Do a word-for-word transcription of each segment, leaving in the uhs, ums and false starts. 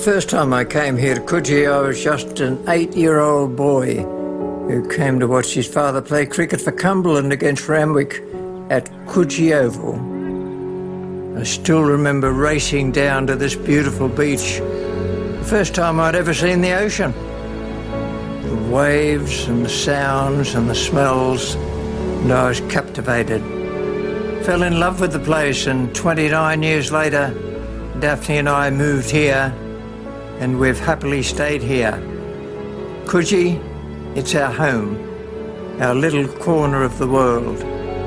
first time I came here to Coogee, I was just an eight-year-old boy who came to watch his father play cricket for Cumberland against Randwick at Coogee Oval. I still remember racing down to this beautiful beach, the first time I'd ever seen the ocean. The waves and the sounds and the smells, and I was captivated. Fell in love with the place, and twenty-nine years later, Daphne and I moved here, and we've happily stayed here. Coogee, it's our home, our little corner of the world.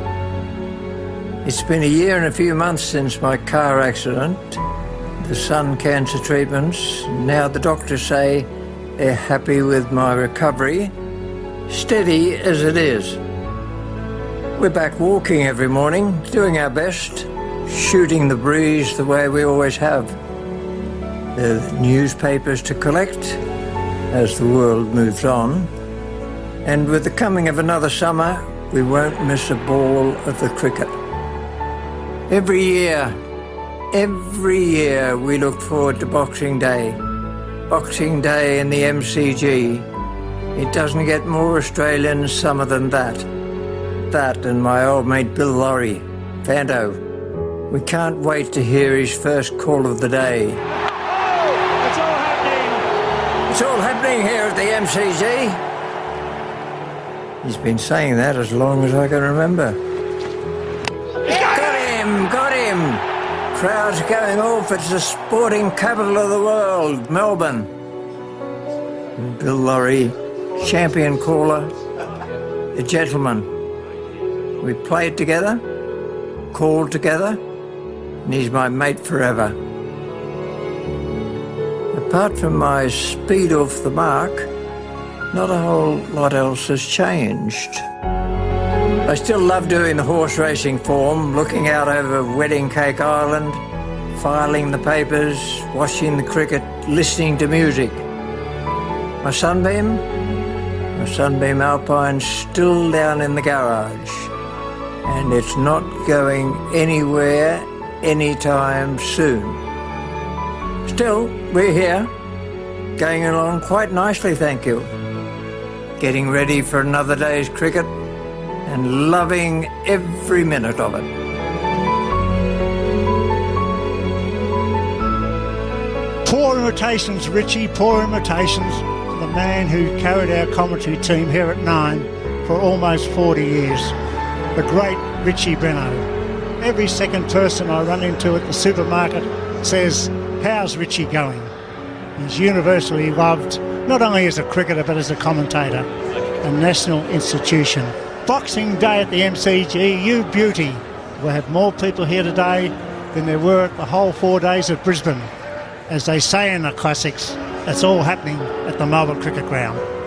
It's been a year and a few months since my car accident, the sun cancer treatments. Now the doctors say they're happy with my recovery, steady as it is. We're back walking every morning, doing our best, shooting the breeze the way we always have. There are newspapers to collect as the world moves on. And with the coming of another summer, we won't miss a ball of the cricket. Every year, every year we look forward to Boxing Day. Boxing Day in the M C G. It doesn't get more Australian summer than that. That and my old mate Bill Laurie, Vando. We can't wait to hear his first call of the day. Oh, it's all happening. It's all happening here at the M C G. He's been saying that as long as I can remember. Got him, got him. Crowds going off. It's the sporting capital of the world, Melbourne. And Bill Laurie, champion caller, a gentleman. We played together, called together, and he's my mate forever. Apart from my speed off the mark, not a whole lot else has changed. I still love doing the horse racing form, looking out over Wedding Cake Island, filing the papers, watching the cricket, listening to music. My Sunbeam? My Sunbeam Alpine's still down in the garage, and it's not going anywhere anytime soon. Still, we're here, going along quite nicely, thank you. Getting ready for another day's cricket and loving every minute of it. Poor imitations, Richie, poor imitations. The man who carried our commentary team here at Nine for almost forty years. The great Richie Benaud. Every second person I run into at the supermarket says, "How's Richie going?" He's universally loved, not only as a cricketer but as a commentator, a national institution. Boxing Day at the M C G, you beauty. We'll have more people here today than there were at the whole four days at Brisbane. As they say in the classics, it's all happening at the Melbourne Cricket Ground.